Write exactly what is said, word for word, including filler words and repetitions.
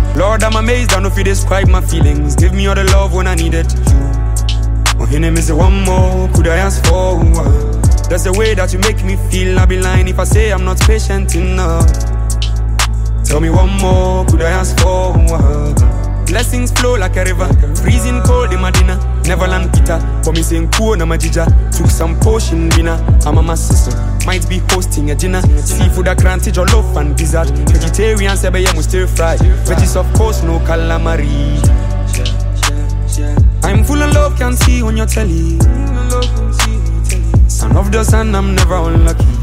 Lord, I'm amazed, I know if you describe my feelings. Give me all the love when I need it. Oh, your name is one more, could I ask for? That's the way that you make me feel. I'll be lying if I say I'm not patient enough. Tell me one more, could I ask for? Blessings flow like a river, freezing cold in Medina. Neverland Peter, but me saying cool na majija. Took some potion dinner, I'm a sister. Might be hosting a dinner. Seafood a cranty, jollof and dessert. Vegetarian sebe ya stir fry. Veggies of course no calamari. I'm full of love, can't see on your telly. Son of the sun, I'm never unlucky.